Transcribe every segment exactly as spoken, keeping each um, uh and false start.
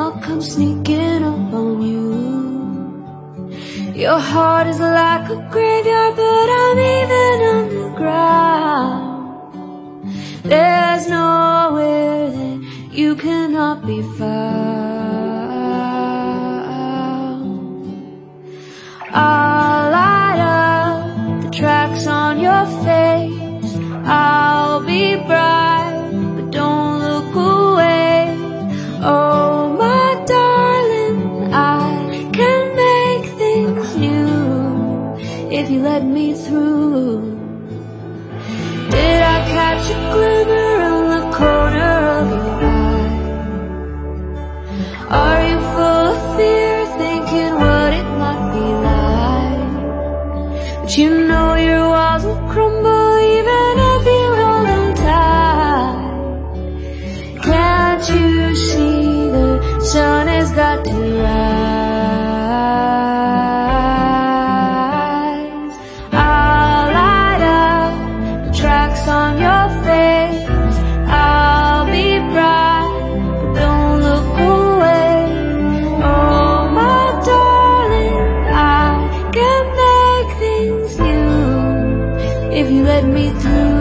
I'll come sneaking up on you. Your heart is like a graveyard, but I'm even underground. There's nowhere that you cannot be found. I'll light up the tracks on your face. I'll be bright, but don't look away. Oh, my darling, I can make things new if you let me through. Did I catch a glimmer in the corner of your eye? Are you full of fear, thinking what it might be like? But you know your walls will crumble even if you hold them tight. Can't you see the sun has got to rise? I'll light up the tracks on your face. I'll be bright, but don't look away. Oh, my darling, I can make things new if you let me through.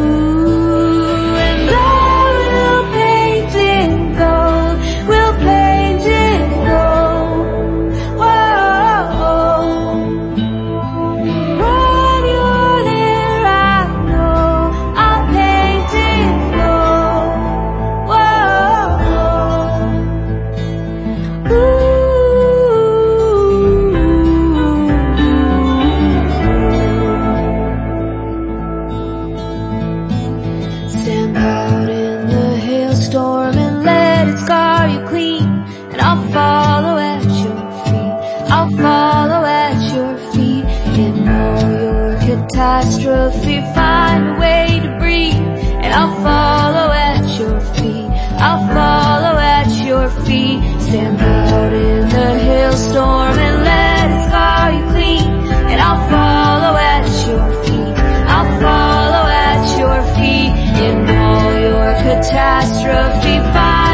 And I will paint it gold, we'll paint it gold. Whoa, when you're there, I know I'll paint it gold. Whoa, ooh. Stand out in the hailstorm and let it scar you clean. And I'll follow at your feet, I'll follow at your feet. In all your catastrophe, find a way to breathe. And I'll follow at your feet, I'll follow at your feet. Stand out in the hailstorm and let it scar you clean. And I'll follow at your feet, I'll follow at your feet. In all your catastrophe, find